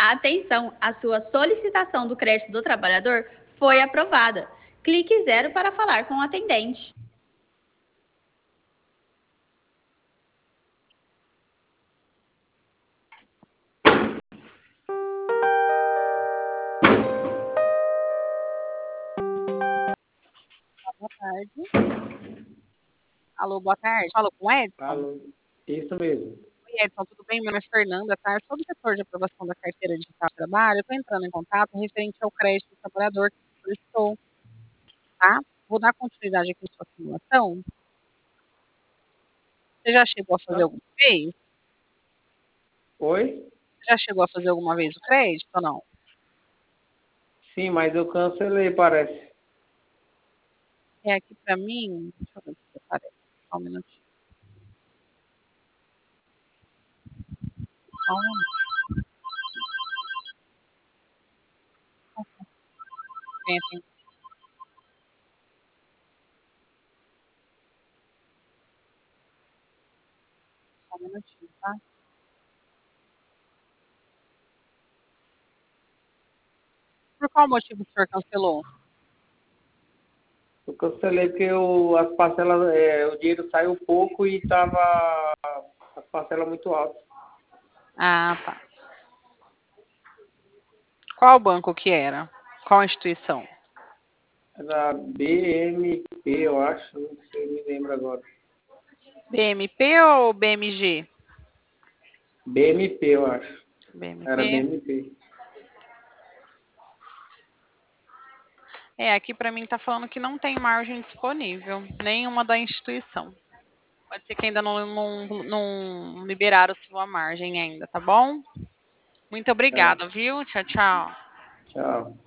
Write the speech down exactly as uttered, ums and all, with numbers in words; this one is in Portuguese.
Atenção, a sua solicitação do crédito do trabalhador foi aprovada. Clique zero para falar com o atendente. Boa tarde. Alô, boa tarde. Falo com o Edson? Alô, isso mesmo. Oi, Edson, tudo bem? Meu nome é Fernanda, tá? Eu sou do setor de aprovação da carteira digital de trabalho. Eu estou entrando em contato referente ao crédito do trabalhador que você solicitou, tá? Vou dar continuidade aqui em sua simulação. Você já chegou a fazer Tá. alguma vez? Oi? Você já chegou a fazer alguma vez o crédito ou não? Sim, mas eu cancelei, parece. É aqui pra mim. Deixa eu ver se aparece. Só um minutinho. Só um minuto. Tem, tem. Só um minutinho, tá? Por qual motivo o senhor cancelou? Eu cancelei porque eu, as parcelas, é, o dinheiro saiu pouco e tava as parcelas muito altas. Ah, tá. Qual banco que era? Qual instituição? Era B M P, eu acho, não sei, me lembro agora. B M P ou B M G? B M P, eu acho. Era B M P. B M P. É, aqui para mim tá falando que não tem margem disponível, nenhuma da instituição. Pode ser que ainda não, não, não liberaram sua margem ainda, tá bom? Muito Tá. obrigada, viu? Tchau, tchau. Tchau.